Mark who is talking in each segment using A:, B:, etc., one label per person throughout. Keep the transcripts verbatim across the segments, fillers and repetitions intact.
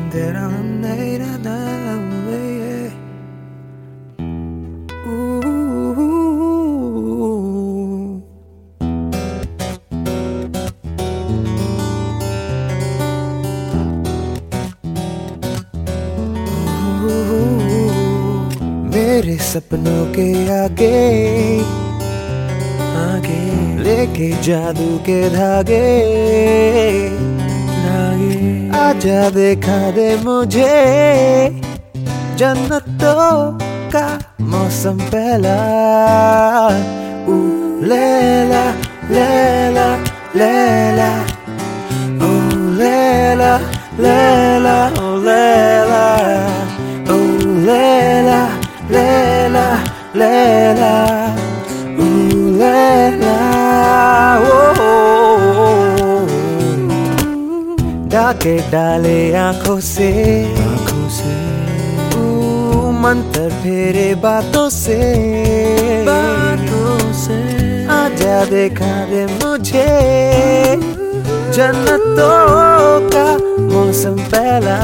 A: तेरा नहीं रहना ये मेरे सपनों के आगे आगे लेके जादू के धागे धागे आजा दिखा दे मुझे जन्नतों का मौसम पहला ऊ लैला लैला लैला ओ लैला लैला ओ लैला ओ लैला लैला लैला ओ लैला ओ डाके डाले आंखों से आंखों से ओ मंत्र फेरे बातों से बातों से आजा दिखा दे मुझे जन्नतों का मौसम पहला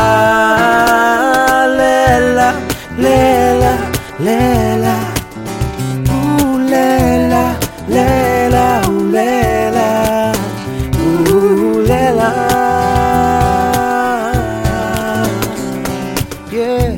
A: लैला लैला लैला ओ लैला लैला ओ लैला ओ लैला yeah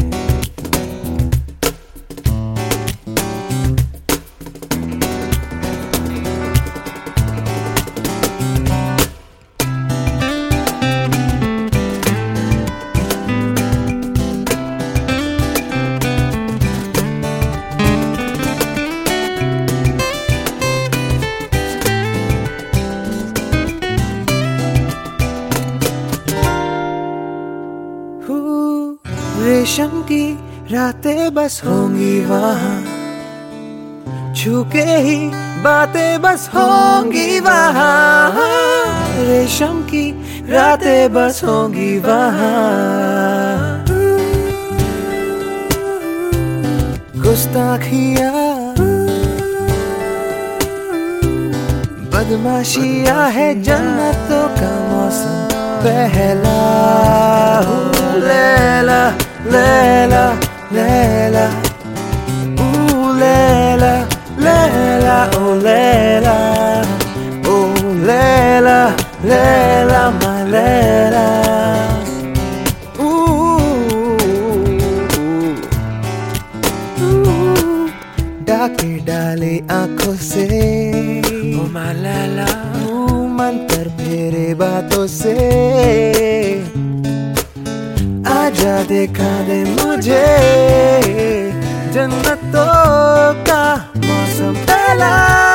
A: रेशम की रातें बस होंगी वहाँ छू के ही बातें बस होंगी वहाँ रेशम की रातें बस होंगी वहाँ गुस्ताखियाँ बदमाशियाँ है जन्नतों का मौसम पहला लैला लैला लैला ओ लैला लैला ओ लैला ओ लैला लैला मा लैला डाके डाले आंखों से ओ मा लैला मंत्र फेरे बातों से आजा दिखा दे मुझे जन्नतों का मौसम पहला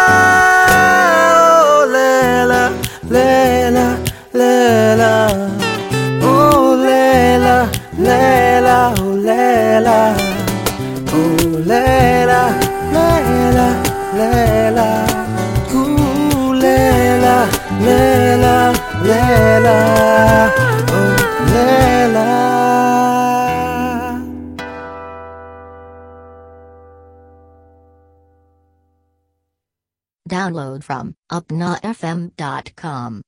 A: ओ लैला लैला लैला ओ लैला लैला ओ लैला ओ लैला लैला लैला ओ लैला लैला लैला ओ Laila
B: Download from upna f m dot com.